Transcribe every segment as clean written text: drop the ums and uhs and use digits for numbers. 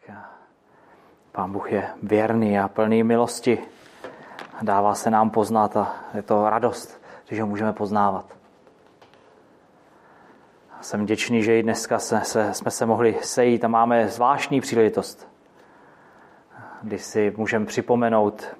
Pán Bůh je věrný a plný milosti. Dává se nám poznat a je to radost, když ho můžeme poznávat. Jsem vděčný, že i dneska jsme se mohli sejít a máme zvláštní příležitost, kdy si můžeme připomenout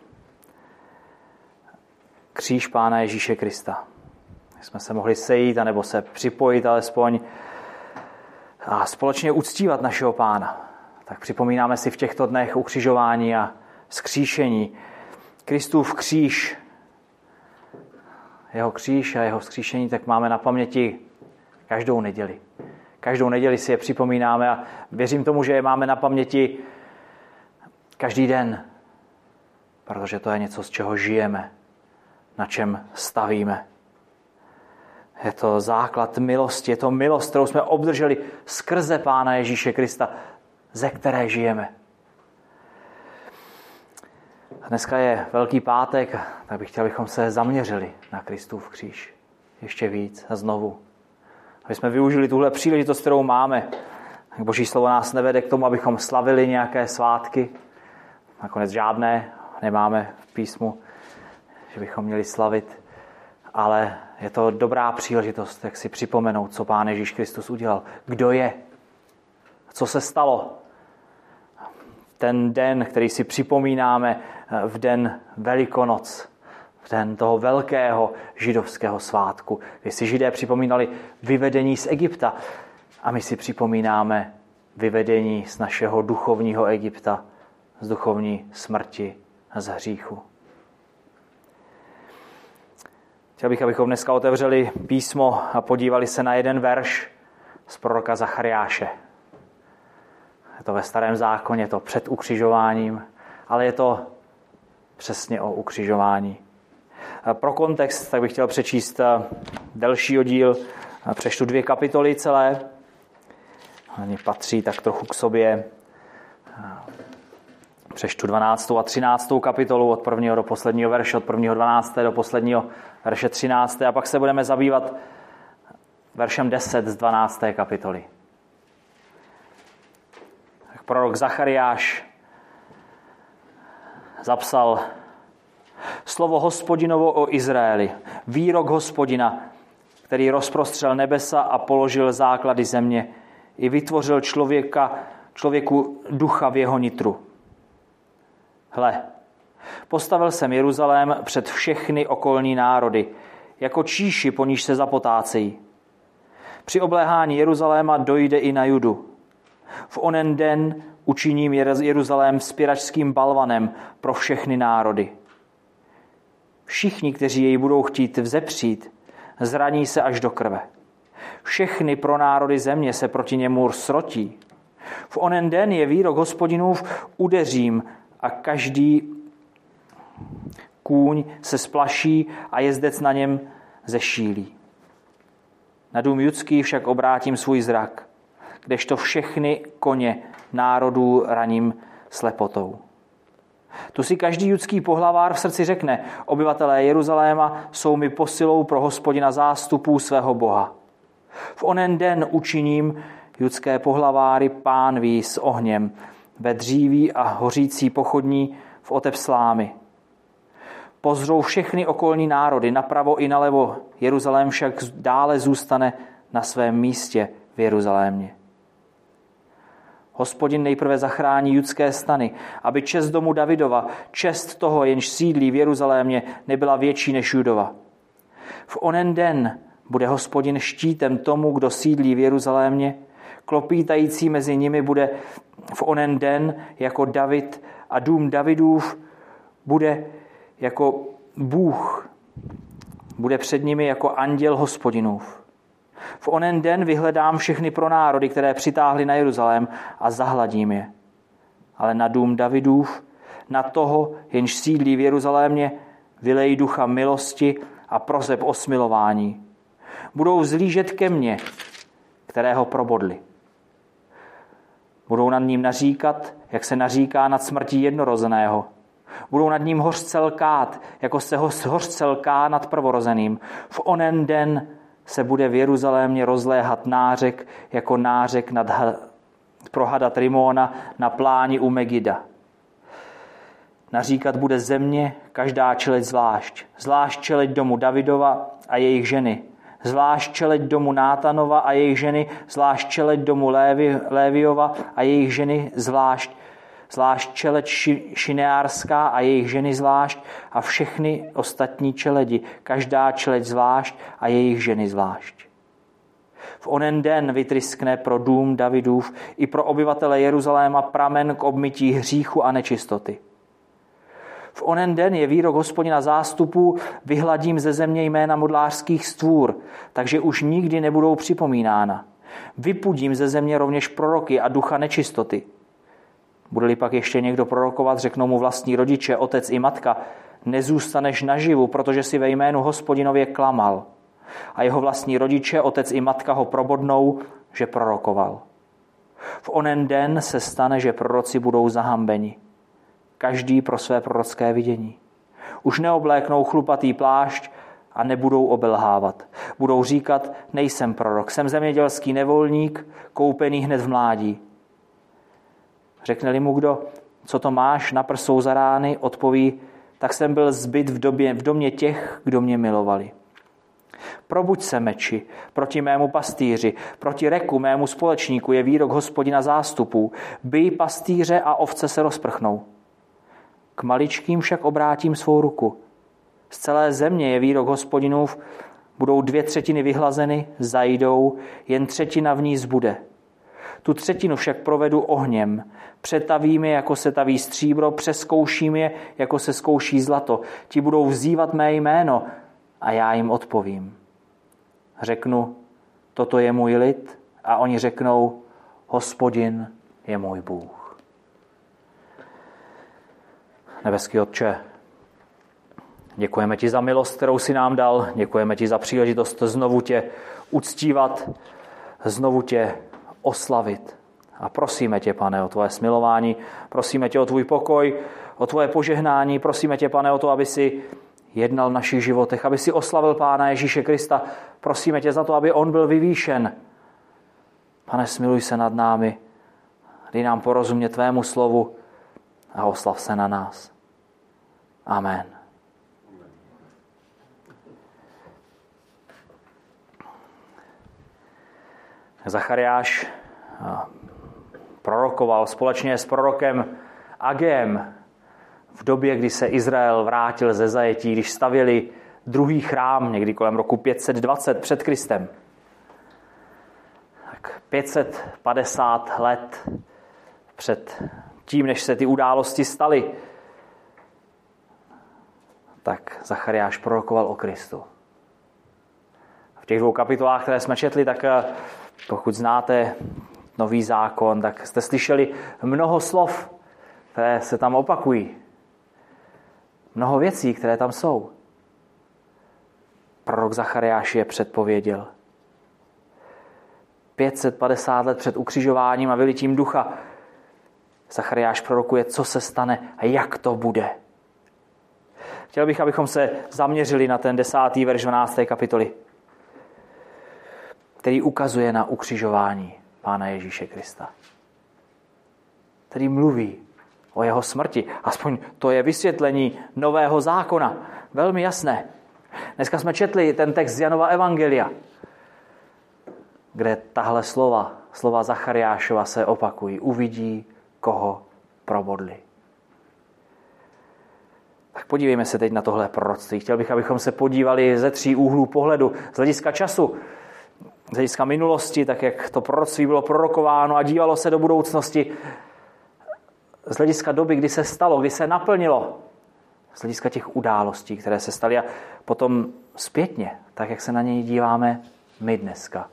kříž Pána Ježíše Krista. Jsme se mohli sejít anebo se připojit alespoň a společně uctívat našeho Pána. Tak připomínáme si v těchto dnech ukřižování a vzkříšení. Kristův kříž, jeho kříž a jeho vzkříšení, tak máme na paměti každou neděli. Každou neděli si je připomínáme a věřím tomu, že je máme na paměti každý den, protože to je něco, z čeho žijeme, na čem stavíme. Je to základ milosti, je to milost, kterou jsme obdrželi skrze Pána Ježíše Krista, ze které žijeme. Dneska je Velký pátek, tak bych chtěl, abychom se zaměřili na Kristův kříž ještě víc a znovu. Aby jsme využili tuhle příležitost, kterou máme. Boží slovo nás nevede k tomu, abychom slavili nějaké svátky. Nakonec žádné nemáme v písmu, že bychom měli slavit. Ale je to dobrá příležitost, jak si připomenout, co Pán Ježíš Kristus udělal. Kdo je? Co se stalo? Ten den, který si připomínáme v den Velikonoc, v den toho velkého židovského svátku, kdy si Židé připomínali vyvedení z Egypta a my si připomínáme vyvedení z našeho duchovního Egypta, z duchovní smrti a z hříchu. Chtěl bych, abychom dneska otevřeli písmo a podívali se na jeden verš z proroka Zachariáše. Je to ve Starém zákoně, je to před ukřižováním, ale je to přesně o ukřižování. Pro kontext tak bych chtěl přečíst delší oddíl. Přečtu 2 kapitoly celé. Oni patří tak trochu k sobě. Přečtu 12. a 13. kapitolu od 1. do posledního verše, od 1. 12. do posledního verše 13. A pak se budeme zabývat veršem 10 z 12. kapitoly. Prorok Zachariáš zapsal slovo Hospodinovo o Izraeli, výrok Hospodina, který rozprostřel nebesa a položil základy země i vytvořil člověku ducha v jeho nitru. Hle, postavil jsem Jeruzalém před všechny okolní národy, jako číši, po níž se zapotácejí. Při obléhání Jeruzaléma dojde i na Judu. V onen den učiním Jeruzalém vzpěračským balvanem pro všechny národy. Všichni, kteří jej budou chtít vzepřít, zraní se až do krve. Všechny pronárody země se proti němu srotí. V onen den je výrok Hospodinův, udeřím a každý kůň se splaší a jezdec na něm zešílí. Na dům judský však obrátím svůj zrak, kdežto všechny koně národů raním slepotou. Tu si každý judský pohlavár v srdci řekne, obyvatelé Jeruzaléma jsou mi posilou pro Hospodina zástupů svého Boha. V onen den učiním judské pohlaváry pánví s ohněm, ve dříví a hořící pochodní v otep slámy. Pozřou všechny okolní národy, napravo i nalevo, Jeruzalém však dále zůstane na svém místě v Jeruzalémě. Hospodin nejprve zachrání judské stany, aby čest domu Davidova, čest toho, jenž sídlí v Jeruzalémě, nebyla větší než Judova. V onen den bude Hospodin štítem tomu, kdo sídlí v Jeruzalémě, klopítající mezi nimi bude v onen den jako David a dům Davidův bude jako Bůh, bude před nimi jako anděl Hospodinův. V onen den vyhledám všechny pronárody, které přitáhly na Jeruzalém a zahladím je. Ale na dům Davidův, na toho, jenž sídlí v Jeruzalémě, vylej ducha milosti a proseb o smilování. Budou vzlížet ke mně, kterého probodli. Budou nad ním naříkat, jak se naříká nad smrtí jednorozeného. Budou nad ním hořce lkát, jako se hořce lká nad prvorozeným. V onen den se bude v Jeruzalémě rozléhat nářek, jako nářek nad prohadat Rimóna na pláni u Megida. Naříkat bude země, každá čeleď zvlášť. Zvlášť čeleď domu Davidova a jejich ženy. Zvlášť čeleď domu Nátanova a jejich ženy. Zvlášť čeleď domu Léviova a jejich ženy. Zvlášť čeleď Šineárská a jejich ženy zvlášť. A všechny ostatní čeledi. Každá čeleď zvlášť a jejich ženy zvlášť. V onen den vytryskne pro dům Davidův i pro obyvatele Jeruzaléma pramen k obmytí hříchu a nečistoty. V onen den je výrok Hospodina zástupů, vyhladím ze země jména modlářských stvůr, takže už nikdy nebudou připomínána. Vypudím ze země rovněž proroky a ducha nečistoty. Bude-li pak ještě někdo prorokovat, řeknou mu vlastní rodiče, otec i matka, nezůstaneš naživu, protože si ve jménu Hospodinově klamal. A jeho vlastní rodiče, otec i matka ho probodnou, že prorokoval. V onen den se stane, že proroci budou zahambeni. Každý pro své prorocké vidění. Už neobléknou chlupatý plášť a nebudou obelhávat. Budou říkat, nejsem prorok, jsem zemědělský nevolník, koupený hned v mládí. Řekne-li mu kdo, co to máš na prsou za rány, odpoví, tak jsem byl zbyt v domě těch, kdo mě milovali. Probuď se, meči, proti mému pastýři, proti reku mému společníku je výrok Hospodina zástupů. Bij pastýře a ovce se rozprchnou. K maličkým však obrátím svou ruku. Z celé země je výrok Hospodinův, budou 2/3 vyhlazeny, zajdou, jen 1/3 v ní zbude. Tu 1/3 však provedu ohněm, přetavím je, jako se taví stříbro, přeskouším je, jako se zkouší zlato. Ti budou vzývat mé jméno a já jim odpovím. Řeknu, toto je můj lid, a oni řeknou, Hospodin je můj Bůh. Nebeský Otče, děkujeme ti za milost, kterou jsi nám dal, děkujeme ti za příležitost znovu tě uctívat, znovu tě oslavit. A prosíme tě, Pane, o tvoje smilování, prosíme tě o tvůj pokoj, o tvoje požehnání, prosíme tě, Pane, o to, aby si jednal v našich životech, aby si oslavil Pána Ježíše Krista. Prosíme tě za to, aby on byl vyvýšen. Pane, smiluj se nad námi, dej nám porozumět tvému slovu a oslav se na nás. Amen. Zachariáš prorokoval společně s prorokem Agém v době, kdy se Izrael vrátil ze zajetí, když stavěli druhý chrám, někdy kolem roku 520 před Kristem. Tak 550 let před tím, než se ty události staly, tak Zachariáš prorokoval o Kristu. V těch 2 kapitolách, které jsme četli, tak pokud znáte Nový zákon, tak jste slyšeli mnoho slov, které se tam opakují. Mnoho věcí, které tam jsou. Prorok Zachariáš je předpověděl. 550 let před ukřižováním a vylitím ducha Zachariáš prorokuje, co se stane a jak to bude. Chtěl bych, abychom se zaměřili na ten 10. verš 12. kapitoly, který ukazuje na ukřižování Pána Ježíše Krista. Který mluví o jeho smrti. Aspoň to je vysvětlení Nového zákona. Velmi jasné. Dneska jsme četli ten text z Janova evangelia, kde tahle slova Zachariášova se opakují. Uvidí, koho probodli. Tak podívejme se teď na tohle proroctví. Chtěl bych, abychom se podívali ze 3 úhlů pohledu. Z hlediska času, z hlediska minulosti, tak jak to proroctví bylo prorokováno a dívalo se do budoucnosti. Z hlediska doby, kdy se stalo, kdy se naplnilo. Z hlediska těch událostí, které se staly. A potom zpětně, tak jak se na něj díváme my dneska.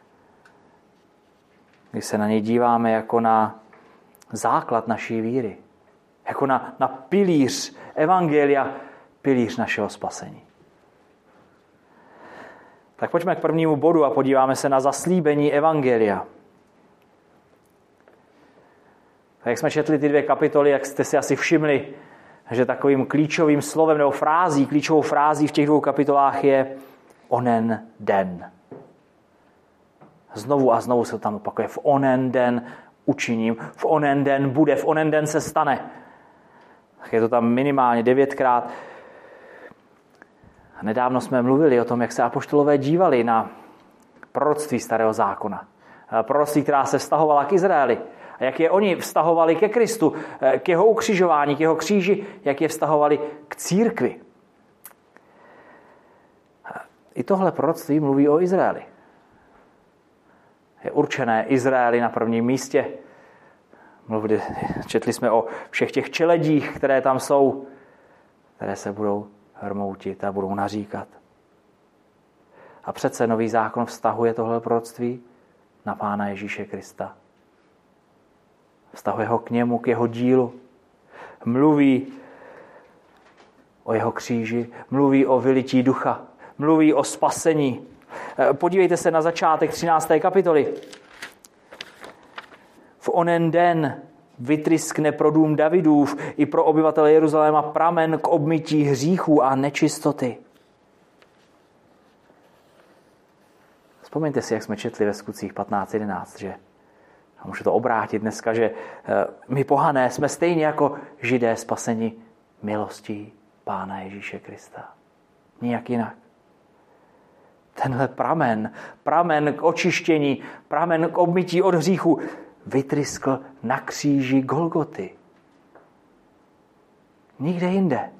Když se na něj díváme jako na základ naší víry. Jako na pilíř evangelia, pilíř našeho spasení. Tak pojďme k prvnímu bodu a podíváme se na zaslíbení evangelia. Tak jak jsme četli ty 2 kapitoly, jak jste si asi všimli, že takovým klíčovým slovem nebo klíčovou frází v těch 2 kapitolách je onen den. Znovu a znovu se tam opakuje v onen den, učiním, v onen den bude, v onen den se stane. Je to tam minimálně 9krát. A nedávno jsme mluvili o tom, jak se apoštolové dívali na proroctví Starého zákona. Proroctví, která se vztahovala k Izraeli. A jak je oni vztahovali ke Kristu, k jeho ukřižování, k jeho kříži, jak je vztahovali k církvi. I tohle proroctví mluví o Izraeli. Je určené Izraeli na prvním místě. Četli jsme o všech těch čeledích, které tam jsou, které se budou hrmoutit a budou naříkat. A přece nový zákon vztahuje tohle proroctví na Pána Ježíše Krista. Vztahuje ho k němu, k jeho dílu. Mluví o jeho kříži, mluví o vylití ducha, mluví o spasení. Podívejte se na začátek 13. kapitoly. V onen den vytryskne pro dům Davidův i pro obyvatele Jeruzaléma pramen k obmytí hříchů a nečistoty. Vzpomeňte si, jak jsme četli ve Skutcích 15.11, že a může to obrátit dneska, že my pohané jsme stejně jako Židé spaseni milostí Pána Ježíše Krista. Nijak jinak. Tenhle pramen k očištění, pramen k obmytí od hříchu vytryskl na kříži Golgoty. Nikde jinde.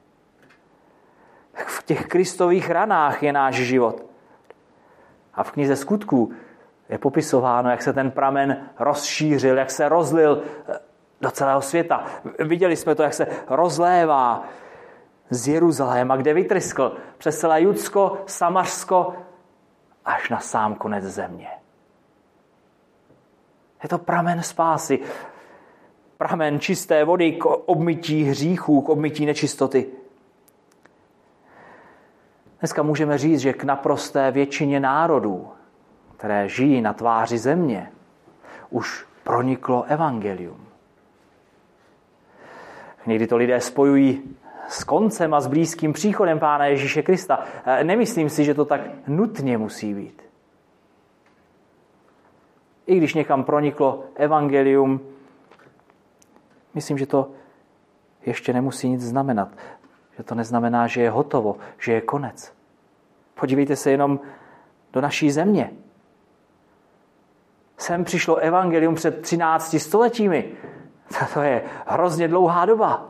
V těch Kristových ranách je náš život. A v knize Skutků je popisováno, jak se ten pramen rozšířil, jak se rozlil do celého světa. Viděli jsme to, jak se rozlévá z Jeruzaléma, kde vytryskl přes celé Judsko, Samařsko až na sám konec země. Je to pramen spásy, pramen čisté vody k obmytí hříchů, k obmytí nečistoty. Dneska můžeme říct, že k naprosté většině národů, které žijí na tváři země, už proniklo evangelium. Někdy to lidé spojují s koncem a s blízkým příchodem Pána Ježíše Krista. Nemyslím si, že to tak nutně musí být. I když někam proniklo evangelium, myslím, že to ještě nemusí nic znamenat. Že to neznamená, že je hotovo, že je konec. Podívejte se jenom do naší země. Sem přišlo evangelium před 13 stoletími. To je hrozně dlouhá doba.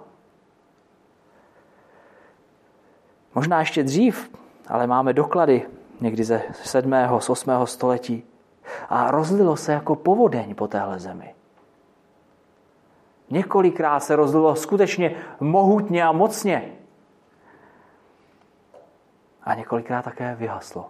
Možná ještě dřív, ale máme doklady někdy ze 7. z 8. století. A rozlilo se jako povodeň po téhle zemi. Několikrát se rozlilo skutečně mohutně a mocně. A několikrát také vyhaslo.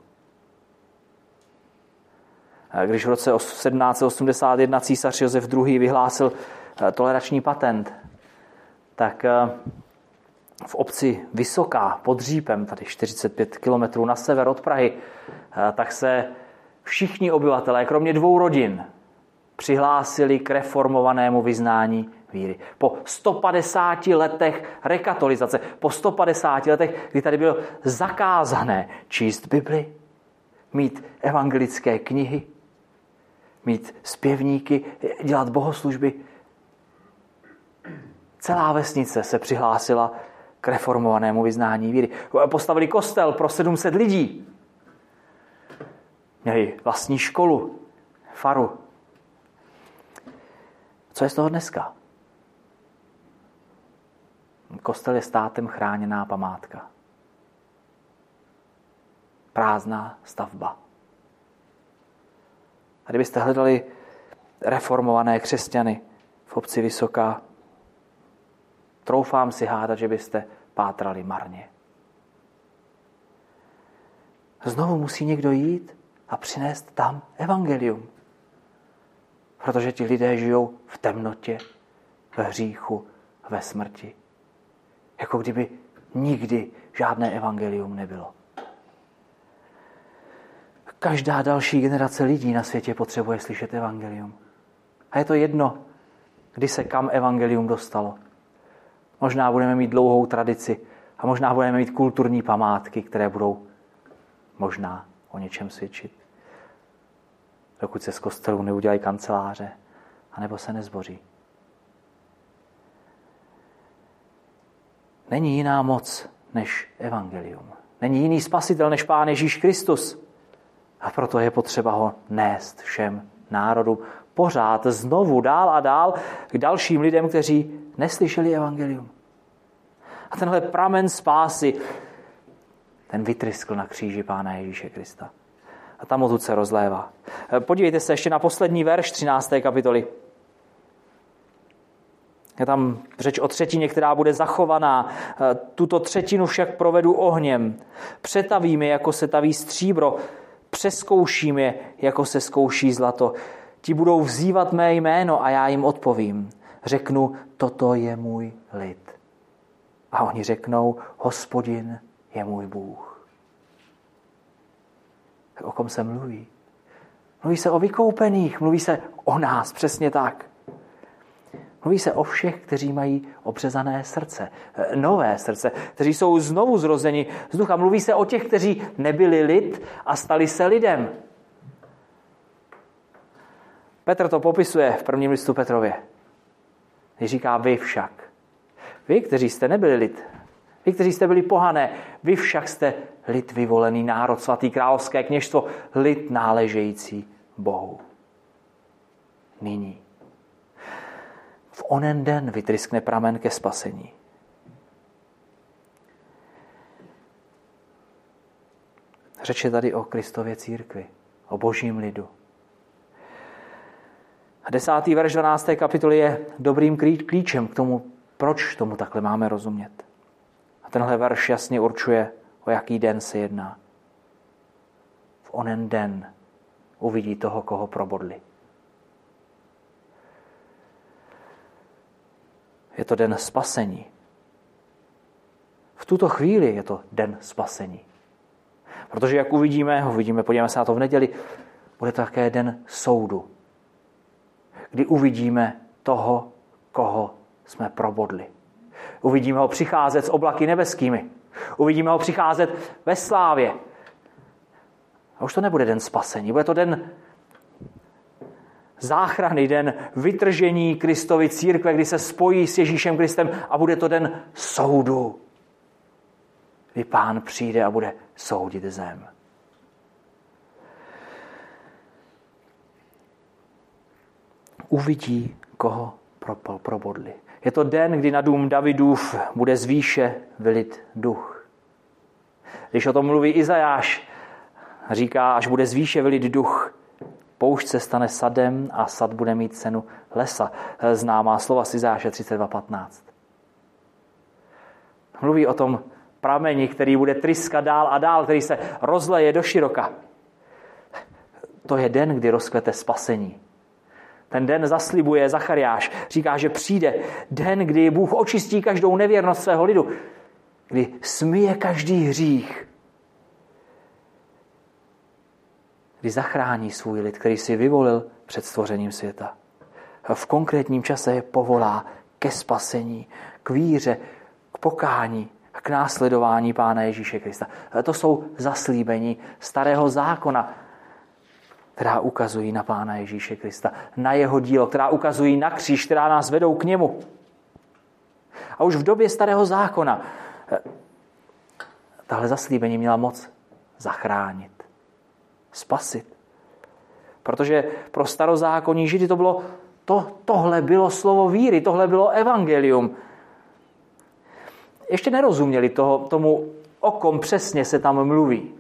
Když v roce 1781 císař Josef II. Vyhlásil tolerační patent, tak v obci Vysoká pod Řípem, tady 45 kilometrů na sever od Prahy, tak se všichni obyvatelé, kromě 2 rodin, přihlásili k reformovanému vyznání víry. Po 150 letech rekatolizace, po 150 letech, kdy tady bylo zakázané číst Bibli, mít evangelické knihy, mít zpěvníky, dělat bohoslužby. Celá vesnice se přihlásila k reformovanému vyznání víry. Postavili kostel pro 700 lidí. Měli vlastní školu, faru. Co je z toho dneska? Kostel je státem chráněná památka. Prázdná stavba. A kdybyste hledali reformované křesťany v obci Vysoká, troufám si hádat, že byste pátrali marně. Znovu musí někdo jít a přinést tam evangelium. Protože ti lidé žijou v temnotě, ve hříchu, ve smrti. Jako kdyby nikdy žádné evangelium nebylo. Každá další generace lidí na světě potřebuje slyšet evangelium. A je to jedno, kdy se kam evangelium dostalo. Možná budeme mít dlouhou tradici a možná budeme mít kulturní památky, které budou možná o něčem svědčit. Dokud se z kostelů neudělají kanceláře anebo se nezboří. Není jiná moc než evangelium. Není jiný spasitel než Pán Ježíš Kristus. A proto je potřeba ho nést všem národům. Pořád znovu, dál a dál k dalším lidem, kteří neslyšeli evangelium. A tenhle pramen spásy, ten vytryskl na kříži Pána Ježíše Krista. A tam odtud se rozlévá. Podívejte se ještě na poslední verš 13. kapitoly. Je tam řeč o třetině, která bude zachovaná. Tuto třetinu však provedu ohněm. Přetavím je, jako se taví stříbro. Přeskouším je, jako se zkouší zlato. Ti budou vzývat mé jméno a já jim odpovím. Řeknu, toto je můj lid. A oni řeknou, Hospodin je můj Bůh. O kom se mluví? Mluví se o vykoupených, mluví se o nás, přesně tak. Mluví se o všech, kteří mají obřezané srdce, nové srdce, kteří jsou znovu zrozeni z ducha. Mluví se o těch, kteří nebyli lid a stali se lidem. Petr to popisuje v prvním listu Petrově. Když říká vy však. Vy, kteří jste nebyli lid, vy, kteří jste byli pohané, vy však jste lid vyvolený, národ svatý, královské kněžstvo, lid náležející Bohu. Nyní. V onen den vytryskne pramen ke spasení. Řeč je tady o Kristově církvi, o božím lidu. A 10. verš 12. kapitoly je dobrým klíčem k tomu, proč tomu takhle máme rozumět. A tenhle verš jasně určuje, o jaký den se jedná. V onen den uvidí toho, koho probodli. Je to den spasení. V tuto chvíli je to den spasení. Protože jak uvidíme, podíváme se na to v neděli, bude to také den soudu. Kdy uvidíme toho, koho jsme probodli. Uvidíme ho přicházet s oblaky nebeskými. Uvidíme ho přicházet ve slávě. A už to nebude den spasení, bude to den záchrany, den vytržení Kristovy církve, kdy se spojí s Ježíšem Kristem a bude to den soudu, kdy Pán přijde a bude soudit zem. Uvidí, koho probodli. Je to den, kdy na dům Davidův bude z výše vylit duch. Když o tom mluví Izajáš, říká, až bude z výše vylit duch, poušť se stane sadem a sad bude mít cenu lesa. Známá slova z Izajáše 32:15. Mluví o tom prameni, který bude tryskat dál a dál, který se rozleje do široka. To je den, kdy rozkvete spasení. Ten den zaslibuje Zachariáš. Říká, že přijde den, kdy Bůh očistí každou nevěrnost svého lidu. Kdy smije každý hřích. Kdy zachrání svůj lid, který si vyvolil před stvořením světa. A v konkrétním čase je povolá ke spasení, k víře, k pokání a k následování Pána Ježíše Krista. A to jsou zaslíbení starého zákona, která ukazují na Pána Ježíše Krista, na jeho dílo, která ukazují na kříž, která nás vedou k němu. A už v době starého zákona tahle zaslíbení měla moc zachránit, spasit. Protože pro starozákonní Židy tohle bylo slovo víry, tohle bylo evangelium. Ještě nerozuměli tomu, o kom přesně se tam mluví.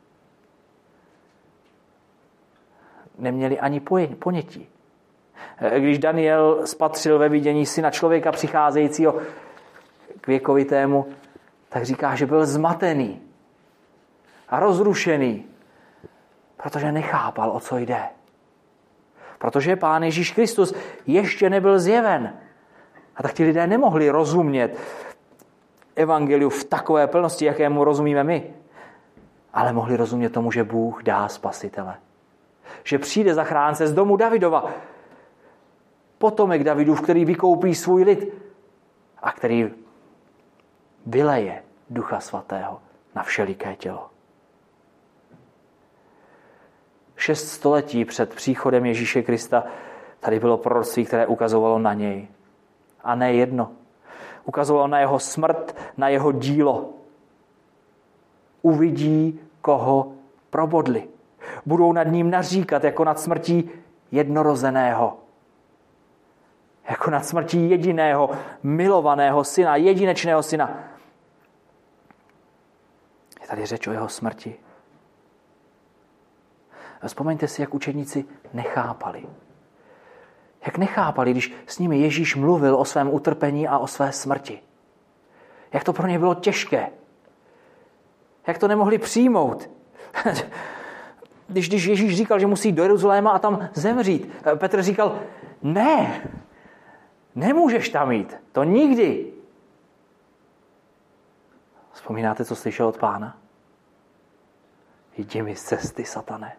Neměli ani ponětí. Když Daniel spatřil ve vidění syna člověka přicházejícího k věkovitému, tak říká, že byl zmatený a rozrušený, protože nechápal, o co jde. Protože Pán Ježíš Kristus ještě nebyl zjeven. A tak ti lidé nemohli rozumět evangeliu v takové plnosti, jakému rozumíme my. Ale mohli rozumět tomu, že Bůh dá spasitele. Že přijde zachránce z domu Davidova. Potomek Davidův, který vykoupí svůj lid a který vyleje Ducha Svatého na všeliké tělo. 6 století před příchodem Ježíše Krista Tady bylo proroctví, které ukazovalo na něj. A ne jedno. Ukazovalo na jeho smrt, na jeho dílo. Uvidí, koho probodli. Budou nad ním naříkat jako nad smrtí jednorozeného. Jako nad smrtí jediného milovaného syna, jedinečného syna. Je tady řeč o jeho smrti. Vzpomeňte si, jak učedníci nechápali. Jak nechápali, když s nimi Ježíš mluvil o svém utrpení a o své smrti. Jak to pro ně bylo těžké. Jak to nemohli přijmout. Když Ježíš říkal, že musí do Jeruzaléma a tam zemřít. Petr říkal, ne, nemůžeš tam jít. To nikdy. Vzpomínáte, co slyšel od Pána? Jdi mi z cesty, satane.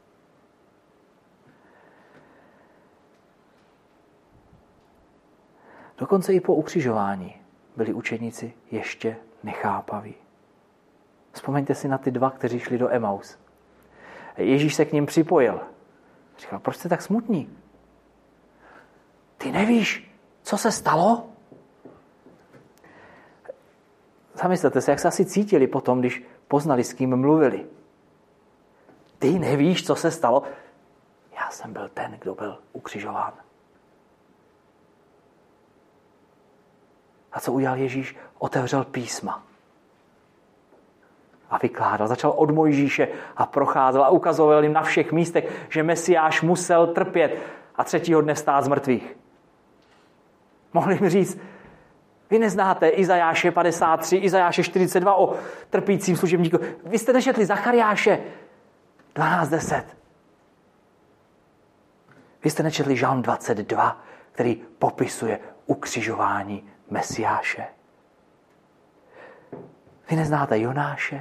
Dokonce i po ukřižování byli učedníci ještě nechápaví. Vzpomeňte si na ty dva, kteří šli do Emaus. Ježíš se k nim připojil. Říkal, proč jste tak smutní? Ty nevíš, co se stalo? Zamyslete se, jak se asi cítili potom, když poznali, s kým mluvili. Ty nevíš, co se stalo? Já jsem byl ten, kdo byl ukřižován. A co udělal Ježíš? Otevřel písma. A vykládal. Začal od Mojžíše a procházel a ukazoval jim na všech místech, že Mesiáš musel trpět a třetího dne vstát z mrtvých. Mohli mi říct, vy neznáte Izajáše 53, Izajáše 42 o trpícím služebníku. Vy jste nečetli Zachariáše 12:10. Vy jste nečetli Žalm 22, který popisuje ukřižování Mesiáše. Vy neznáte Jonáše,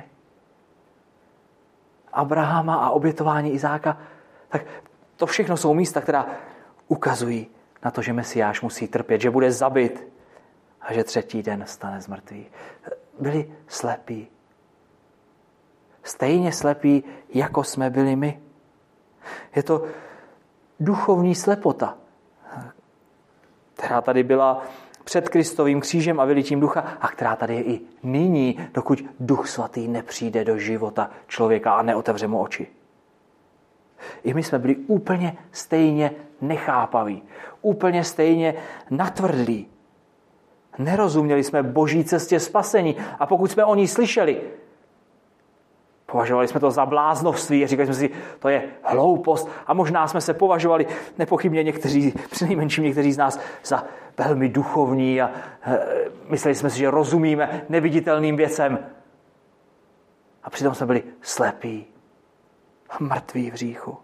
Abrahama a obětování Izáka. Tak to všechno jsou místa, která ukazují na to, že Mesiáš musí trpět, že bude zabit a že třetí den stane z mrtvých. Byli slepí. Stejně slepí, jako jsme byli my. Je to duchovní slepota, která tady byla před Kristovým křížem a vylitím ducha a která tady je i nyní, dokud Duch Svatý nepřijde do života člověka a neotevře mu oči. I my jsme byli úplně stejně nechápaví, úplně stejně natvrdlí. Nerozuměli jsme Boží cestě spasení a pokud jsme o ní slyšeli, považovali jsme to za bláznovství a říkali jsme si, to je hloupost a možná jsme se považovali nepochybně někteří, přinejmenším někteří z nás za velmi duchovní a mysleli jsme si, že rozumíme neviditelným věcem. A přitom jsme byli slepí a mrtví v hříchu.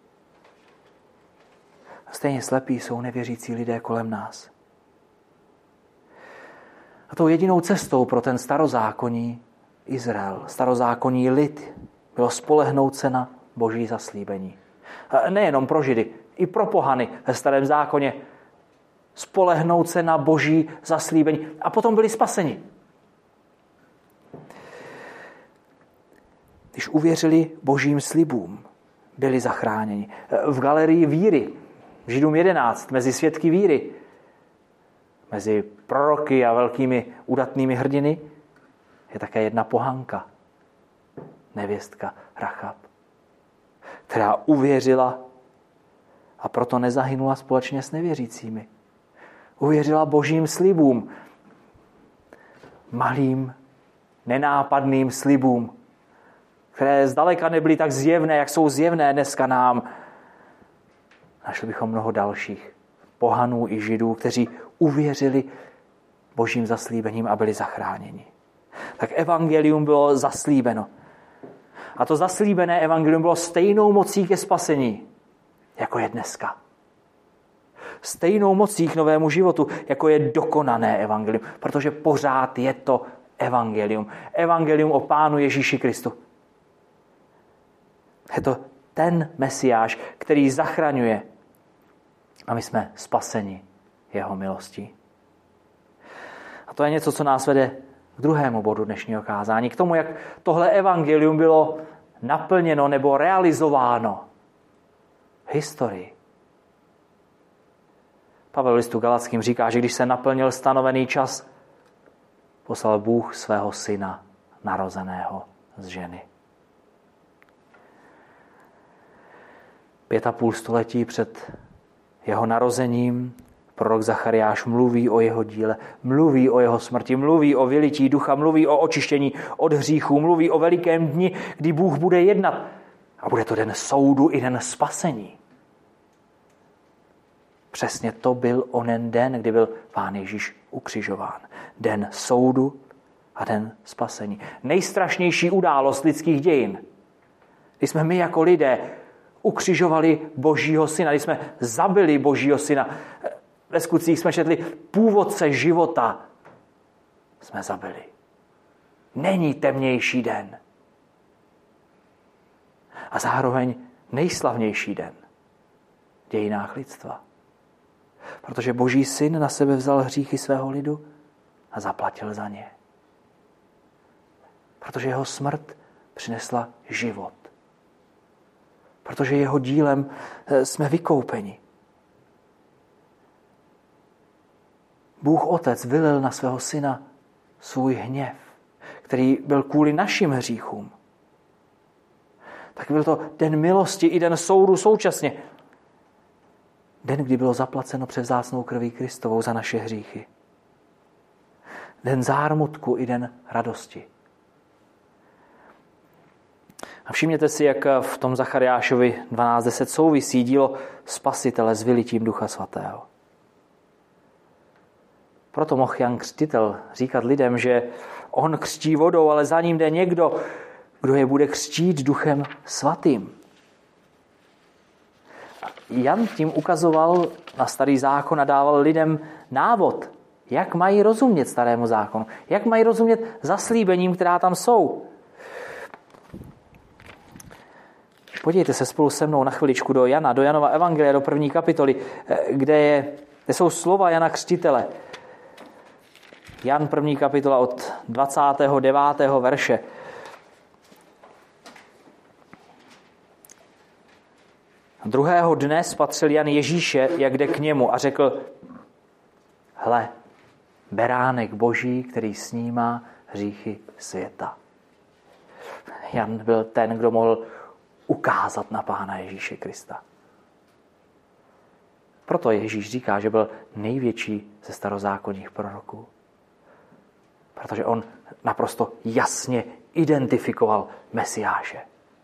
A stejně slepí jsou nevěřící lidé kolem nás. A tou jedinou cestou pro ten starozákonní Izrael, starozákonní lid, bylo spolehnout se na Boží zaslíbení. A nejenom pro Židy, i pro pohany ve Starém zákoně. Spolehnout se na Boží zaslíbení. A potom byli spaseni. Když uvěřili Božím slibům, byli zachráněni. V galerii víry, v Židům 11, mezi svědky víry, mezi proroky a velkými udatnými hrdiny, je také jedna pohanka, nevěstka Rachab, která uvěřila a proto nezahynula společně s nevěřícími. Uvěřila Božím slibům, malým, nenápadným slibům, které zdaleka nebyly tak zjevné, jak jsou zjevné dneska nám. Našli bychom mnoho dalších pohanů i Židů, kteří uvěřili Božím zaslíbením a byli zachráněni. Tak evangelium bylo zaslíbeno. A to zaslíbené evangelium bylo stejnou mocí ke spasení, jako je dneska. Stejnou mocí k novému životu, jako je dokonané evangelium, protože pořád je to evangelium. Evangelium o Pánu Ježíši Kristu. Je to ten Mesiáš, který zachraňuje. A my jsme spaseni jeho milostí. A to je něco, co nás vede k druhému bodu dnešního kázání. K tomu, jak tohle evangelium bylo naplněno nebo realizováno v historii. Pavel v listu Galackým říká, že když se naplnil stanovený čas, poslal Bůh svého syna narozeného z ženy. 5,5 století před jeho narozením prorok Zachariáš mluví o jeho díle, mluví o jeho smrti, mluví o vylití ducha, mluví o očištění od hříchů, mluví o velikém dni, kdy Bůh bude jednat. A bude to den soudu i den spasení. Přesně to byl onen den, kdy byl Pán Ježíš ukřižován. Den soudu a den spasení. Nejstrašnější událost lidských dějin. Když jsme my jako lidé ukřižovali Božího syna, když jsme zabili Božího syna, ve Skutcích jsme četli, původce života jsme zabili. Není temnější den. A zároveň nejslavnější den v dějinách lidstva. Protože Boží syn na sebe vzal hříchy svého lidu a zaplatil za ně. Protože jeho smrt přinesla život. Protože jeho dílem jsme vykoupeni. Bůh Otec vylil na svého syna svůj hněv, který byl kvůli našim hříchům. Tak byl to den milosti i den soudu současně. Den, kdy bylo zaplaceno převzácnou krví Kristovou za naše hříchy. Den zármutku i den radosti. A všimněte si, jak v tom Zachariášovi 12.10 souvisí dílo Spasitele s vylitím Ducha Svatého. Proto mohl Jan Křtitel říkat lidem, že on křtí vodou, ale za ním jde někdo, kdo je bude křtít Duchem Svatým. Jan tím ukazoval na Starý zákon a dával lidem návod, jak mají rozumět Starému zákonu, jak mají rozumět zaslíbením, která tam jsou. Podívejte se spolu se mnou na chviličku do Janova evangelia, do 1. kapitoly, kde jsou slova Jana Křtitele. Jan 1. kapitola od 29. verše. Druhého dne spatřil Jan Ježíše, jak jde k němu a řekl: Hle, beránek Boží, který snímá hříchy světa. Jan byl ten, kdo mohl ukázat na Pána Ježíše Krista. Proto Ježíš říká, že byl největší ze starozákonních proroků. Protože on naprosto jasně identifikoval Mesiáše.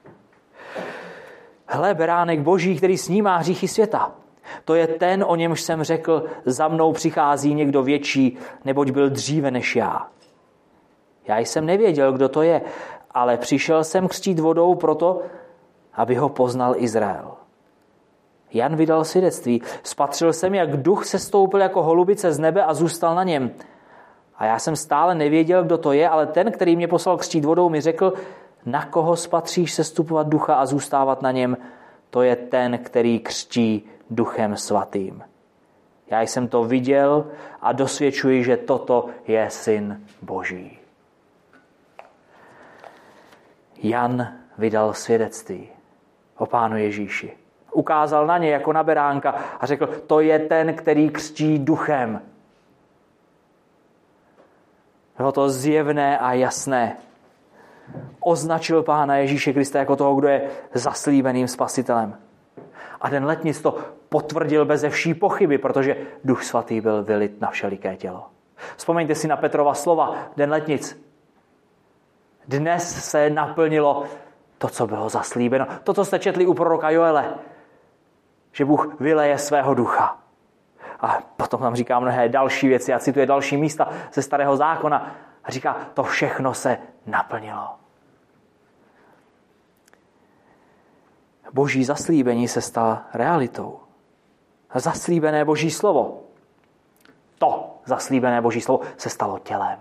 Hle, beránek Boží, který snímá hříchy světa. To je ten, o němž jsem řekl, za mnou přichází někdo větší, neboť byl dříve než já. Já jsem nevěděl, kdo to je, ale přišel jsem křtít vodou proto, aby ho poznal Izrael. Jan vydal svědectví. Spatřil jsem, jak duch sestoupil jako holubice z nebe a zůstal na něm. A já jsem stále nevěděl, kdo to je, ale ten, který mě poslal křtít vodou, mi řekl: na koho spatříš sestupovat ducha a zůstávat na něm? To je ten, který křtí Duchem Svatým. Já jsem to viděl a dosvědčuji, že toto je Syn Boží. Jan vydal svědectví o Pánu Ježíši. Ukázal na ně jako na beránka a řekl: to je ten, který křtí Duchem. Bylo to zjevné a jasné. Označil Pána Ježíše Krista jako toho, kdo je zaslíbeným spasitelem. A ten letnic to potvrdil beze vší pochyby, protože Duch Svatý byl vylit na všeliké tělo. Vzpomeňte si na Petrova slova, den letnic. Dnes se naplnilo to, co bylo zaslíbeno. To, co jste četli u proroka Joele. Že Bůh vyleje svého ducha. A potom tam říká mnohé další věci a cituje další místa ze Starého zákona. A říká, to všechno se naplnilo. Boží zaslíbení se stalo realitou. Zaslíbené Boží slovo. To zaslíbené Boží slovo se stalo tělem.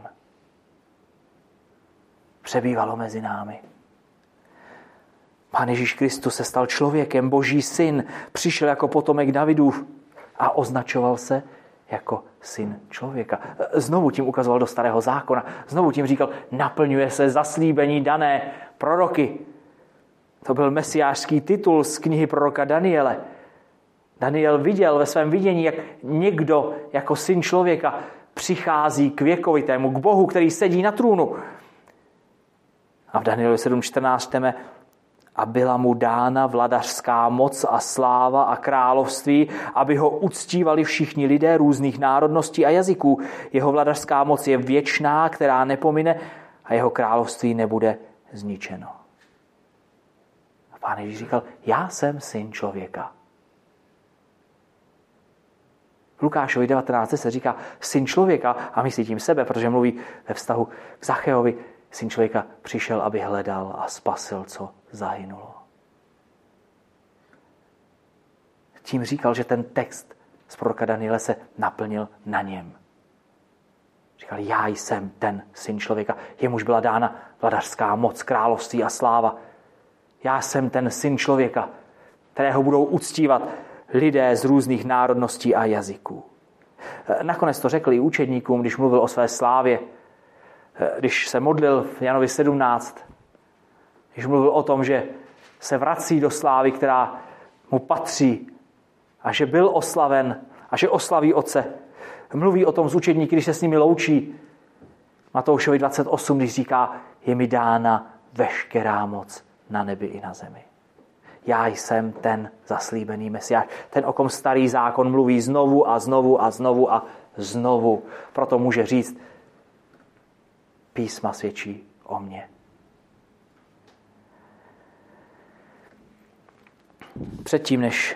Přebývalo mezi námi. Pán Ježíš Kristus se stal člověkem, Boží syn, přišel jako potomek Davidův a označoval se jako syn člověka. Znovu tím ukazoval do Starého zákona. Znovu tím říkal, naplňuje se zaslíbení dané proroky. To byl mesiářský titul z knihy proroka Daniele. Daniel viděl ve svém vidění, jak někdo jako syn člověka přichází k věkovitému, k Bohu, který sedí na trůnu. A v Danielovi 7.14 čteme: a byla mu dána vladařská moc a sláva a království, aby ho uctívali všichni lidé různých národností a jazyků. Jeho vladařská moc je věčná, která nepomine, a jeho království nebude zničeno. A Pán Ježíš říkal: já jsem syn člověka. V Lukášovi 19 se říká syn člověka a myslí tím sebe, protože mluví ve vztahu k Zacheovi. Syn člověka přišel, aby hledal a spasil, co zahynulo. Tím říkal, že ten text z proroka Daniele se naplnil na něm. Říkal: já jsem ten syn člověka, jemuž byla dána vladařská moc, království a sláva. Já jsem ten syn člověka, kterého budou uctívat lidé z různých národností a jazyků. Nakonec to řekl i učedníkům, když mluvil o své slávě, když se modlil v Janovi 17, když mluvil o tom, že se vrací do slávy, která mu patří, a že byl oslaven a že oslaví Otce. Mluví o tom s učedníky, když se s nimi loučí. Matoušovi 28, když říká: je mi dána veškerá moc na nebi i na zemi. Já jsem ten zaslíbený Mesiáš, ten, o kom starý zákon mluví znovu a znovu a znovu a znovu. Proto může říct: písma svědčí o mně. Předtím, než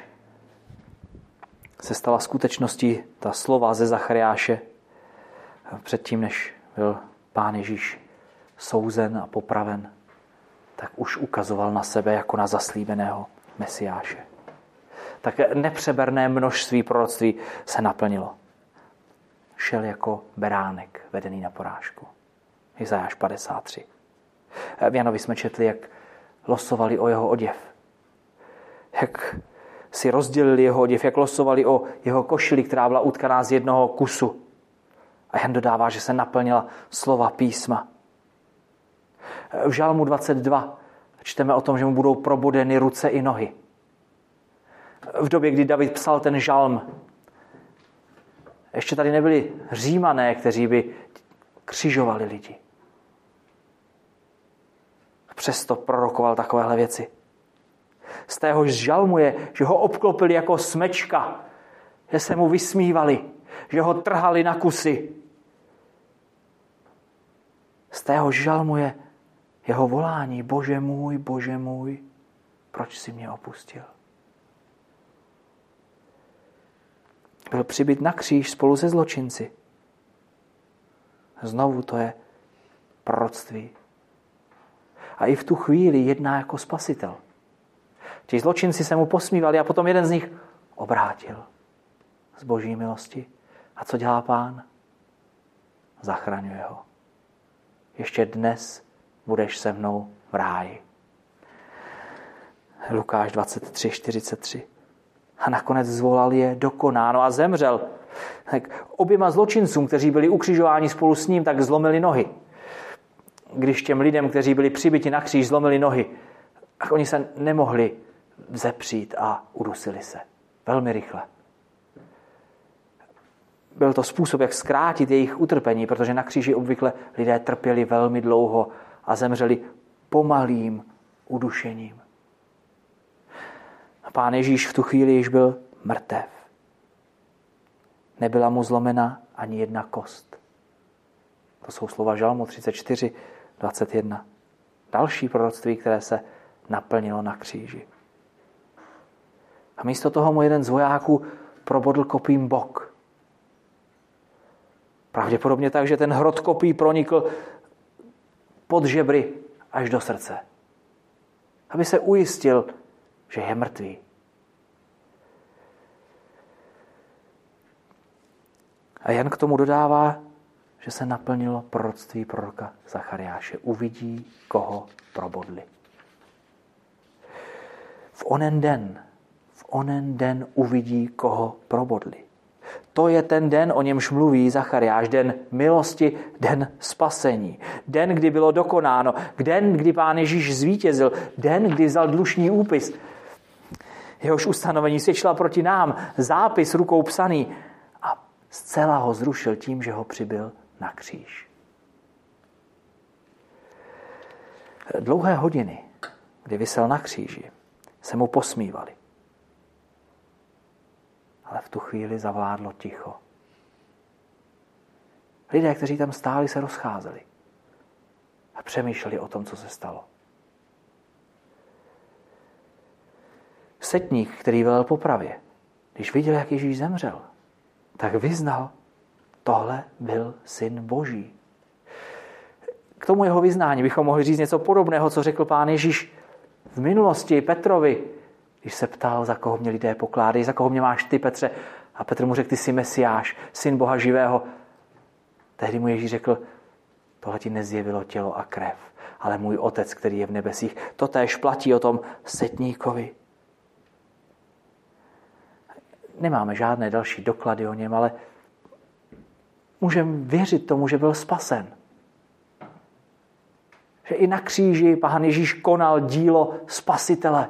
se stala skutečností ta slova ze Zachariáše, předtím, než byl Pán Ježíš souzen a popraven, tak už ukazoval na sebe jako na zaslíbeného Mesiáše. Tak nepřeberné množství proroctví se naplnilo. Šel jako beránek vedený na porážku. Izajáš 53. V Janovi jsme četli, jak losovali o jeho oděv. Jak si rozdělili jeho oděv, jak losovali o jeho košili, která byla utkaná z jednoho kusu. A Jan dodává, že se naplnila slova písma. V Žalmu 22 čteme o tom, že mu budou probodeny ruce i nohy. V době, kdy David psal ten žalm, ještě tady nebyli Římané, kteří by křižovali lidi. Přesto prorokoval takovéhle věci. Z téhož žalmu je, že ho obklopili jako smečka, že se mu vysmívali, že ho trhali na kusy. Z téhož žalmu je jeho volání: Bože můj, proč jsi mě opustil? Byl přibit na kříž spolu se zločinci. Znovu to je proroctví. A i v tu chvíli jedná jako spasitel. Ti zločinci se mu posmívali a potom jeden z nich obrátil z boží milosti. A co dělá Pán? Zachraňuje ho. Ještě dnes budeš se mnou v ráji. Lukáš 23:43. A nakonec zvolal je: dokonáno, a zemřel. Tak oběma zločincům, kteří byli ukřižováni spolu s ním, tak zlomili nohy. Když těm lidem, kteří byli přibiti na kříž, zlomili nohy, tak oni se nemohli vzepřít a udusili se. Velmi rychle. Byl to způsob, jak zkrátit jejich utrpení, protože na kříži obvykle lidé trpěli velmi dlouho a zemřeli pomalým udušením. A Pán Ježíš v tu chvíli již byl mrtev. Nebyla mu zlomena ani jedna kost. To jsou slova Žalmu 34:21. Další proroctví, které se naplnilo na kříži. A místo toho mu jeden z vojáků probodl kopím bok. Pravděpodobně tak, že ten hrot kopí pronikl pod žebry až do srdce. Aby se ujistil, že je mrtvý. A Jan k tomu dodává, že se naplnilo proroctví proroka Zachariáše. Uvidí, koho probodli. V onen den uvidí, koho probodli. To je ten den, o němž mluví Zachariáš. Den milosti, den spasení. Den, kdy bylo dokonáno. Den, kdy Pán Ježíš zvítězil. Den, kdy vzal dlušný úpis. Jehož ustanovení svědčila proti nám, zápis rukou psaný, a zcela ho zrušil tím, že ho přibyl na kříž. Dlouhé hodiny, kdy visel na kříži, se mu posmívali. Ale v tu chvíli zavládlo ticho. Lidé, kteří tam stáli, se rozcházeli a přemýšleli o tom, co se stalo. Setník, který velel popravě, když viděl, jak Ježíš zemřel, tak vyznal, tohle byl Syn Boží. K tomu jeho vyznání bychom mohli říct něco podobného, co řekl Pán Ježíš v minulosti Petrovi, když se ptal, za koho mě lidé pokládají, za koho mě máš ty, Petře. A Petr mu řekl, ty jsi Mesiáš, Syn Boha živého. Tehdy mu Ježíš řekl, tohle ti nezjevilo tělo a krev, ale můj Otec, který je v nebesích. Totéž platí o tom setníkovi. Nemáme žádné další doklady o něm, ale můžeme věřit tomu, že byl spasen. Že i na kříži Pán Ježíš konal dílo spasitele.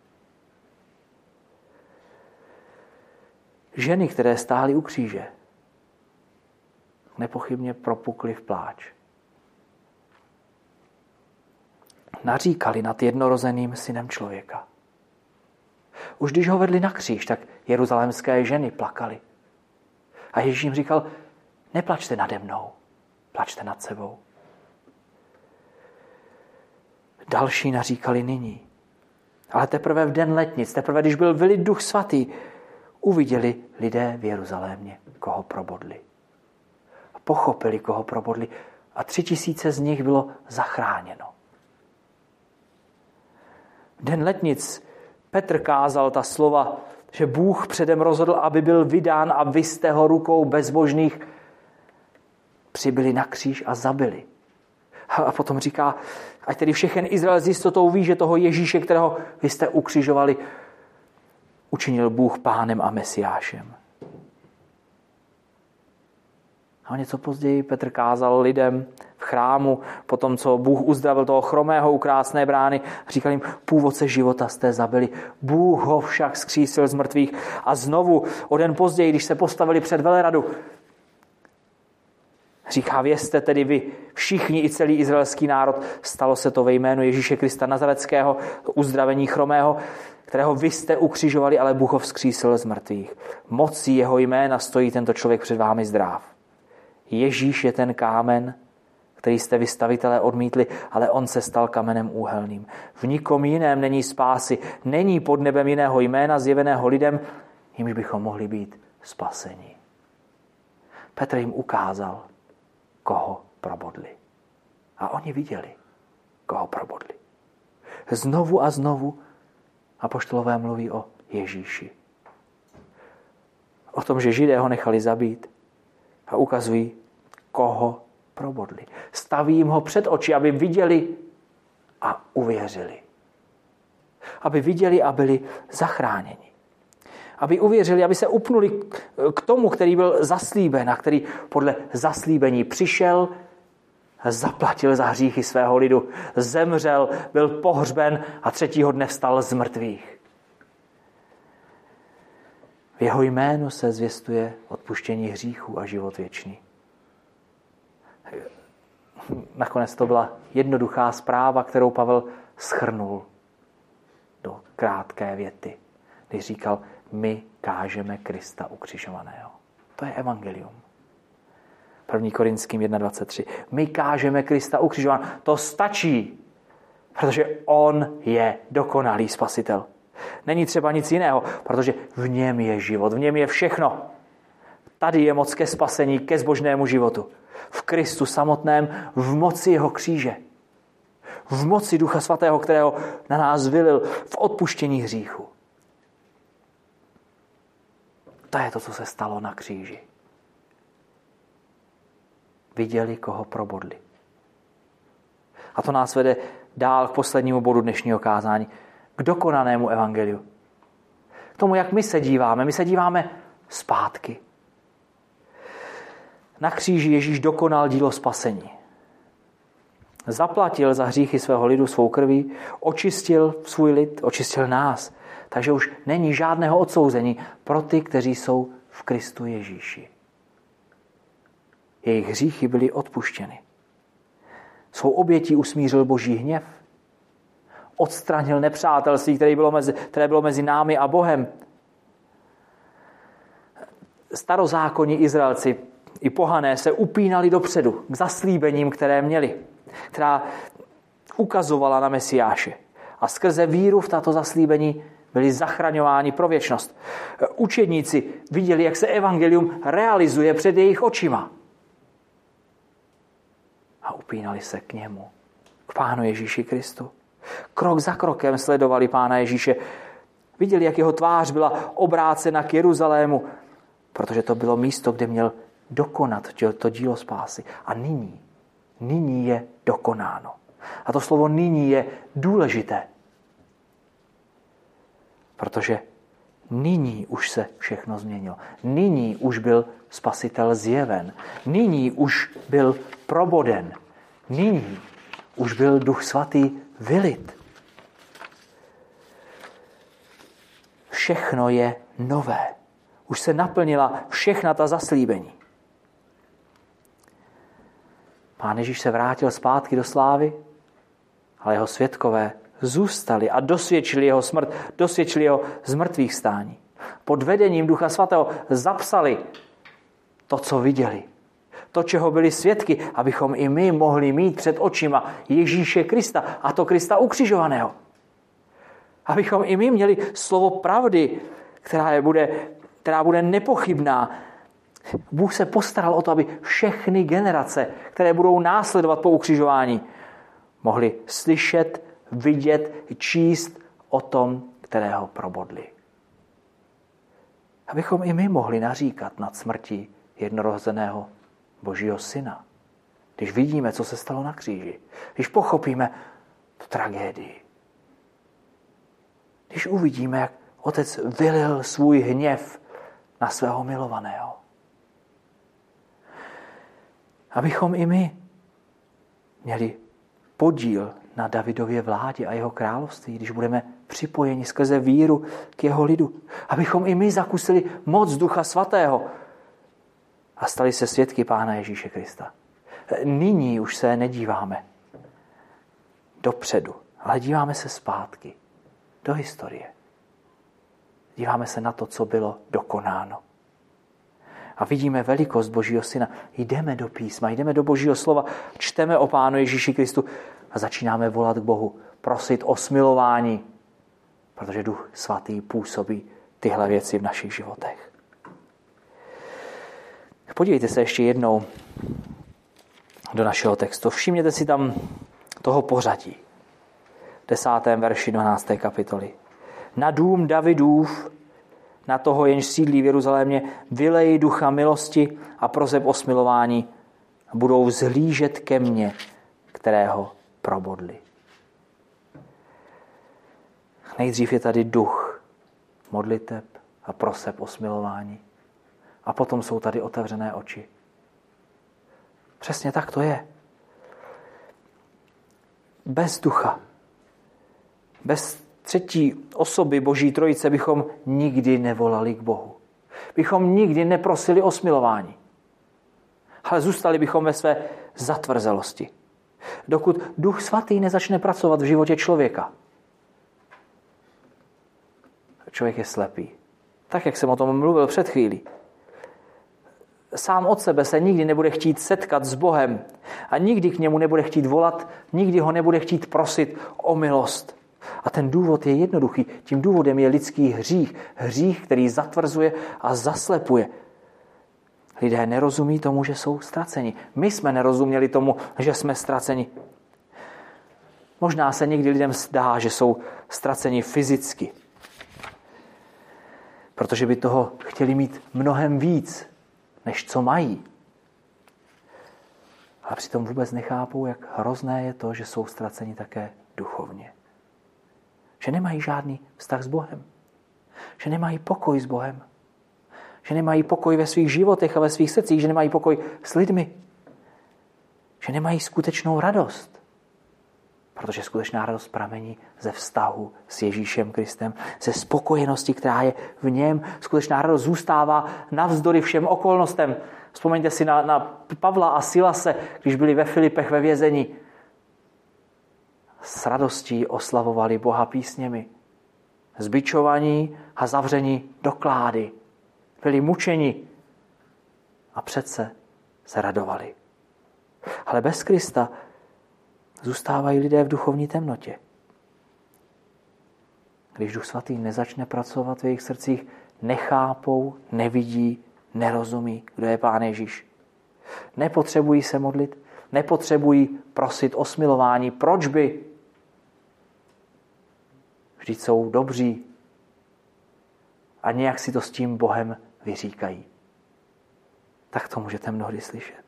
Ženy, které stály u kříže, nepochybně propukly v pláč. Naříkali nad jednorozeným synem člověka. Už když ho vedli na kříž, tak jeruzalémské ženy plakaly. A Ježíš jim říkal, neplačte nade mnou, plačte nad sebou. Další naříkali nyní. Ale teprve v den letnic, teprve když byl vylit Duch Svatý, uviděli lidé v Jeruzalémě, koho probodli. A pochopili, koho probodli. A 3000 z nich bylo zachráněno. V den letnic Petr kázal ta slova, že Bůh předem rozhodl, aby byl vydán a vy jste ho rukou bezbožných přibyli na kříž a zabili. A potom říká, ať tedy všechen Izrael s jistotou ví, že toho Ježíše, kterého vy jste ukřižovali, učinil Bůh Pánem a Mesiášem. A o něco později Petr kázal lidem v chrámu, po tom, co Bůh uzdravil toho chromého u krásné brány, říkal jim, původce života jste zabili, Bůh ho však vzkřísil z mrtvých. A znovu, o den později, když se postavili před veleradu, říká, vězte tedy vy, všichni i celý izraelský národ, stalo se to ve jménu Ježíše Krista Nazareckého, uzdravení chromého, kterého vy jste ukřižovali, ale Bůh ho vzkřísil z mrtvých. Mocí jeho jména stojí tento člověk před vámi zdrav. Ježíš je ten kámen, který jste vystavitelé odmítli, ale on se stal kamenem úhelným. V nikom jiném není spásy, není pod nebem jiného jména zjeveného lidem, jimž bychom mohli být spaseni. Petr jim ukázal, koho probodli. A oni viděli, koho probodli. Znovu a znovu apoštolové mluví o Ježíši. O tom, že Židé ho nechali zabít a ukazují, koho probodli. Staví jim ho před oči, aby viděli a uvěřili. Aby viděli a byli zachráněni. Aby uvěřili, aby se upnuli k tomu, který byl zaslíben a který podle zaslíbení přišel, zaplatil za hříchy svého lidu, zemřel, byl pohřben a 3. dne vstal z mrtvých. V jeho jménu se zvěstuje odpuštění hříchů a život věčný. Nakonec to byla jednoduchá zpráva, kterou Pavel shrnul do krátké věty, když říkal, my kážeme Krista ukřižovaného. To je evangelium. 1. Korinským 1.23. My kážeme Krista ukřižovaného. To stačí, protože on je dokonalý spasitel. Není třeba nic jiného, protože v něm je život, v něm je všechno. Tady je moc ke spasení, ke zbožnému životu. V Kristu samotném, v moci jeho kříže. V moci Ducha Svatého, kterého na nás vylil, v odpuštění hříchu. To je to, co se stalo na kříži. Viděli, koho probodli. A to nás vede dál k poslednímu bodu dnešního kázání. K dokonanému evangeliu. K tomu, jak my se díváme. My se díváme zpátky. Na kříži Ježíš dokonal dílo spasení. Zaplatil za hříchy svého lidu svou krví, očistil svůj lid, očistil nás, Takže už není žádného odsouzení pro ty, kteří jsou v Kristu Ježíši. Jejich hříchy byly odpuštěny. Svou obětí usmířil Boží hněv. Odstranil nepřátelství, které bylo mezi námi a Bohem. Starozákonní Izraelci i pohané se upínali dopředu k zaslíbením, které měli, která ukazovala na Mesiáše. A skrze víru v tato zaslíbení byli zachraňováni pro věčnost. Učedníci viděli, jak se evangelium realizuje před jejich očima. A upínali se k němu, k Pánu Ježíši Kristu. Krok za krokem sledovali Pána Ježíše. Viděli, jak jeho tvář byla obrácena k Jeruzalému, protože to bylo místo, kde měl dokonat to dílo spásy. A nyní je dokonáno. A to slovo nyní je důležité. Protože nyní už se všechno změnilo. Nyní už byl Spasitel zjeven. Nyní už byl proboden. Nyní už byl Duch Svatý vylit. Všechno je nové. Už se naplnila všechna ta zaslíbení. Pán Ježíš se vrátil zpátky do slávy, ale jeho svědkové zůstali a dosvědčili jeho smrt, dosvědčili jeho zmrtvých stání. Pod vedením Ducha Svatého zapsali to, co viděli. To, čeho byli svědky, abychom i my mohli mít před očima Ježíše Krista, a to Krista ukřižovaného. Abychom i my měli slovo pravdy, která bude nepochybná. Bůh se postaral o to, aby všechny generace, které budou následovat po ukřižování, mohli slyšet, vidět, číst o tom, kterého probodli. Abychom i my mohli naříkat nad smrtí jednorozeného Božího syna. Když vidíme, co se stalo na kříži. Když pochopíme tu tragédii. Když uvidíme, jak otec vylil svůj hněv na svého milovaného. Abychom i my měli podíl na Davidově vládě a jeho království, když budeme připojeni skrze víru k jeho lidu. Abychom i my zakusili moc Ducha Svatého a stali se svědky Pána Ježíše Krista. Nyní už se nedíváme dopředu, ale díváme se zpátky do historie. Díváme se na to, co bylo dokonáno. A vidíme velikost Božího syna. Jdeme do písma, jdeme do Božího slova, čteme o Pánu Ježíši Kristu a začínáme volat k Bohu, prosit o smilování, protože Duch Svatý působí tyhle věci v našich životech. Podívejte se ještě jednou do našeho textu. Všimněte si tam toho pořadí. V 10. verši 12. kapitoly. Na dům Davidův, na toho, jenž sídlí v Jeruzalémě, vylej ducha milosti a proseb o smilování, budou vzhlížet ke mně, kterého probodli. Nejdřív je tady duch modliteb a proseb o smilování. A potom jsou tady otevřené oči. Přesně tak to je. Bez ducha, bez třetí osoby Boží trojice bychom nikdy nevolali k Bohu. Bychom nikdy neprosili o smilování. Ale zůstali bychom ve své zatvrzelosti. Dokud Duch Svatý nezačne pracovat v životě člověka. Člověk je slepý. Tak, jak jsem o tom mluvil před chvílí. Sám od sebe se nikdy nebude chtít setkat s Bohem a nikdy k němu nebude chtít volat, nikdy ho nebude chtít prosit o milost. A ten důvod je jednoduchý. Tím důvodem je lidský hřích. Hřích, který zatvrzuje a zaslepuje. Lidé nerozumí tomu, že jsou ztraceni. My jsme nerozuměli tomu, že jsme ztraceni. Možná se někdy lidem zdá, že jsou ztraceni fyzicky. Protože by toho chtěli mít mnohem víc, než co mají. Ale přitom vůbec nechápou, jak hrozné je to, že jsou ztraceni také duchovně. Že nemají žádný vztah s Bohem. Že nemají pokoj s Bohem. Že nemají pokoj ve svých životech a ve svých srdcích. Že nemají pokoj s lidmi. Že nemají skutečnou radost. Protože skutečná radost pramení ze vztahu s Ježíšem Kristem, ze spokojenosti, která je v něm. Skutečná radost zůstává navzdory všem okolnostem. Vzpomeňte si na Pavla a Silase, když byli ve Filipech ve vězení. S radostí oslavovali Boha písněmi. Zbičovaní a zavření do klády. Byli mučeni a přece se radovali. Ale bez Krista zůstávají lidé v duchovní temnotě. Když Duch Svatý nezačne pracovat v jejich srdcích, nechápou, nevidí, nerozumí, kdo je Pán Ježíš. Nepotřebují se modlit, nepotřebují prosit o smilování. Proč by? Vždyť jsou dobří a nějak si to s tím Bohem vyříkají. Tak to můžete mnohdy slyšet.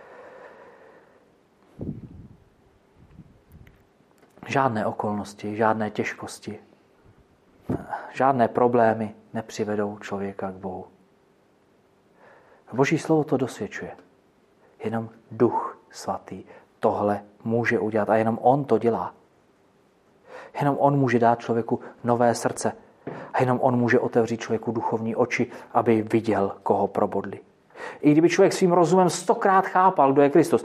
Žádné okolnosti, žádné těžkosti, žádné problémy nepřivedou člověka k Bohu. Boží slovo to dosvědčuje. Jenom Duch Svatý tohle může udělat a jenom on to dělá. Jenom on může dát člověku nové srdce a jenom on může otevřít člověku duchovní oči, aby viděl, koho probodli. I kdyby člověk svým rozumem 100krát chápal, kdo je Kristus.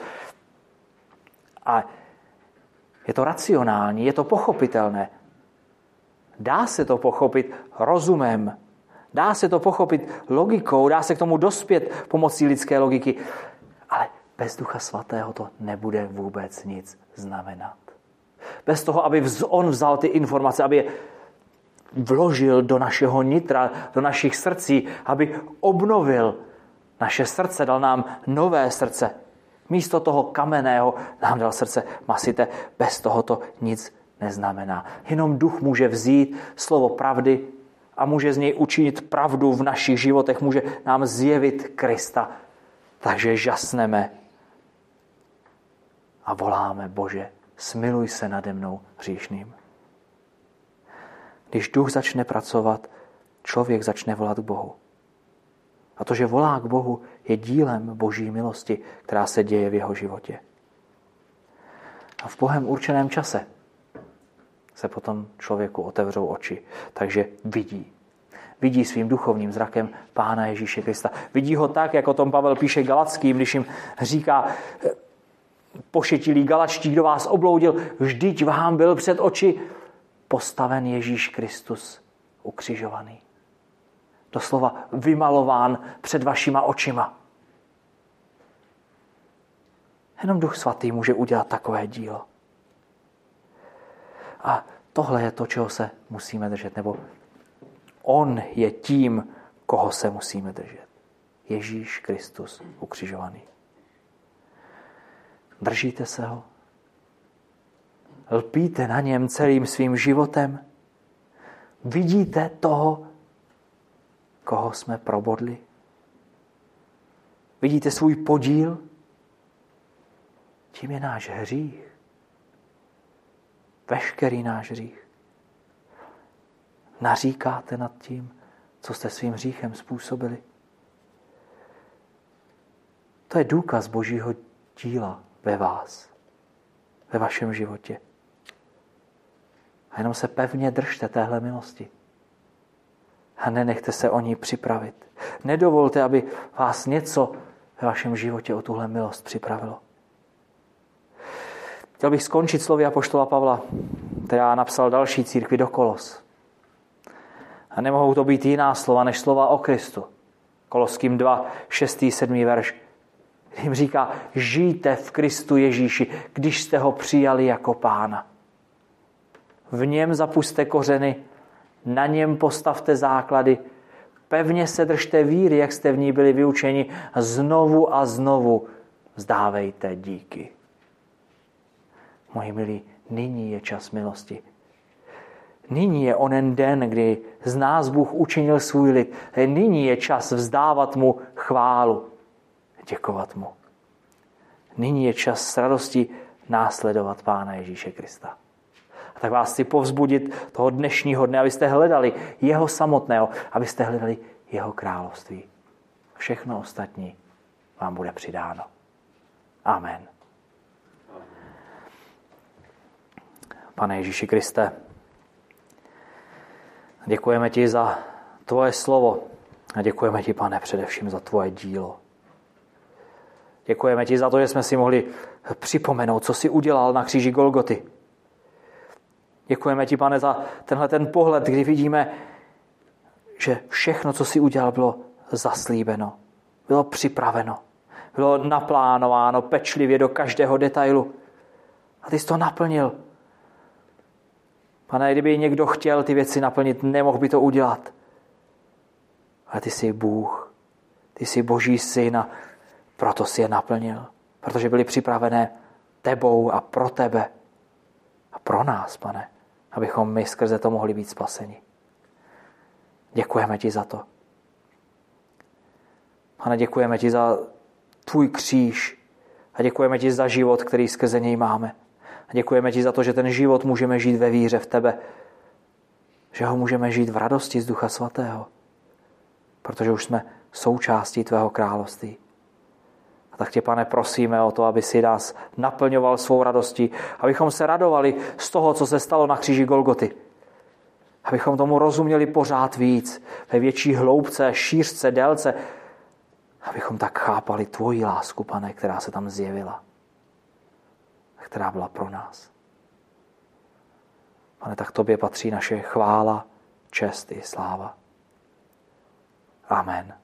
A je to racionální, je to pochopitelné. Dá se to pochopit rozumem, dá se to pochopit logikou, dá se k tomu dospět pomocí lidské logiky, ale bez Ducha Svatého to nebude vůbec nic znamenat. Bez toho, aby on vzal ty informace, aby je vložil do našeho nitra, do našich srdcí, aby obnovil naše srdce, dal nám nové srdce. Místo toho kamenného nám dal srdce masité. Bez toho to nic neznamená. Jenom Duch může vzít slovo pravdy a může z něj učinit pravdu v našich životech, může nám zjevit Krista. Takže žasneme a voláme: Bože, smiluj se nade mnou hříšným. Když Duch začne pracovat, člověk začne volat k Bohu. A to, že volá k Bohu, je dílem Boží milosti, která se děje v jeho životě. A v Bohem určeném čase se potom člověku otevřou oči. Takže vidí. Vidí svým duchovním zrakem Pána Ježíše Krista. Vidí ho tak, jak o tom Pavel píše Galackým, když jim říká: pošetilí Galačtí, kdo vás obloudil, vždyť vám byl před oči postaven Ježíš Kristus ukřižovaný. Doslova vymalován před vašima očima. Jenom Duch Svatý může udělat takové dílo. A tohle je to, čeho se musíme držet. Nebo on je tím, koho se musíme držet. Ježíš Kristus ukřižovaný. Držíte se ho? Lpíte na něm celým svým životem? Vidíte toho, koho jsme probodli? Vidíte svůj podíl? Tím je náš hřích. Veškerý náš hřích. Naříkáte nad tím, co jste svým hříchem způsobili? To je důkaz Božího díla ve vás, ve vašem životě. A jenom se pevně držte téhle milosti. A nenechte se o ní připravit. Nedovolte, aby vás něco ve vašem životě o tuhle milost připravilo. Chtěl bych skončit slovy apoštola Pavla, která napsal další církvi do Kolos. A nemohou to být jiná slova, než slova o Kristu. Koloským 2, 6. 7. verš. Jim říká: žijte v Kristu Ježíši, když jste ho přijali jako Pána. V něm zapuste kořeny, na něm postavte základy, pevně se držte víry, jak jste v ní byli vyučeni, znovu a znovu vzdávejte díky. Moji milí, nyní je čas milosti. Nyní je onen den, kdy z nás Bůh učinil svůj lid. Nyní je čas vzdávat mu chválu, děkovat mu. Nyní je čas s radostí následovat Pána Ježíše Krista. A tak vás chci povzbudit toho dnešního dne, abyste hledali jeho samotného, abyste hledali jeho království. Všechno ostatní vám bude přidáno. Amen. Pane Ježíši Kriste, děkujeme ti za tvoje slovo a děkujeme ti, Pane, především za tvoje dílo. Děkujeme ti za to, že jsme si mohli připomenout, co jsi udělal na kříži Golgoty. Děkujeme ti, Pane, za tenhle ten pohled, kdy vidíme, že všechno, co jsi udělal, bylo zaslíbeno, bylo připraveno, bylo naplánováno pečlivě do každého detailu. A ty jsi to naplnil. Pane, kdyby někdo chtěl ty věci naplnit, nemohl by to udělat. Ale ty jsi Bůh, ty jsi Boží syn a proto jsi je naplnil. Protože byly připravené tebou a pro tebe a pro nás, Pane, abychom my skrze to mohli být spaseni. Děkujeme ti za to. Pane, děkujeme ti za tvůj kříž a děkujeme ti za život, který skrze něj máme. A děkujeme ti za to, že ten život můžeme žít ve víře v tebe. Že ho můžeme žít v radosti z Ducha Svatého. Protože už jsme součástí tvého království. A tak tě, Pane, prosíme o to, aby si nás naplňoval svou radostí, abychom se radovali z toho, co se stalo na kříži Golgoty. Abychom tomu rozuměli pořád víc, ve větší hloubce, šířce, délce. Abychom tak chápali tvoji lásku, Pane, která se tam zjevila. Která byla pro nás. Pane, tak tobě patří naše chvála, čest i sláva. Amen.